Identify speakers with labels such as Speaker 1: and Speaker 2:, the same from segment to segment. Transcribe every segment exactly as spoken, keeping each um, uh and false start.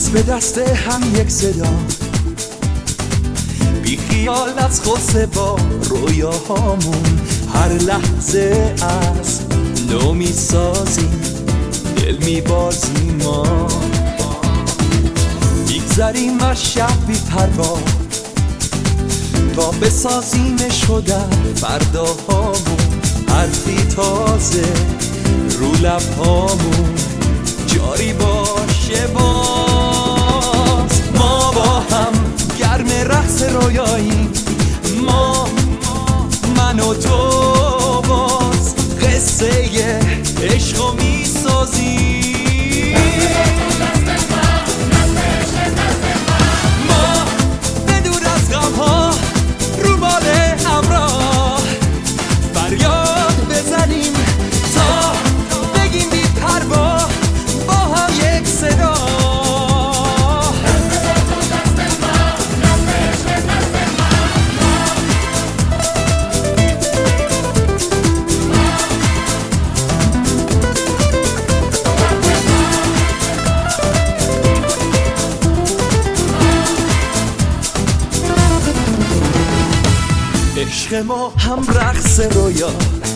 Speaker 1: دست به دست هم یک صدا، بی خیال از خود با رویاهامون هر لحظه از نو می سازیم، دل می بازیم، ما میگذریم از شب بی پروا تا بسازیمش و در فرداهامون حرفی تازه رو لبهامون جاری باشه. باز ما با هم گرم رقص رویاییم، ما من و تو باز قصه عشقو میسازیم. ما بدور از غمها رو بال همراه فریاد بزنیم تا بگیم بی پروا با هم یک صدا. عشق ما هم رقص رویا،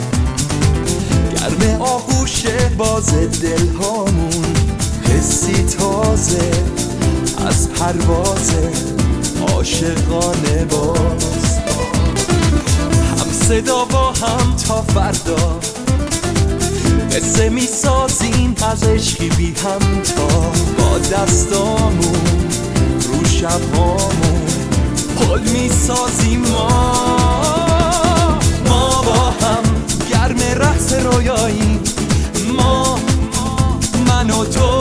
Speaker 1: گرم آغوش باز دلهامون حسی تازه از پرواز عاشقانه باز. هم صدا با هم تا فردا قصه می سازیم از عشقی بی هم تا با دستامون رو شبهامون پل می سازیم. ما ما با هم گرم رقص رویاییم، ما من و تو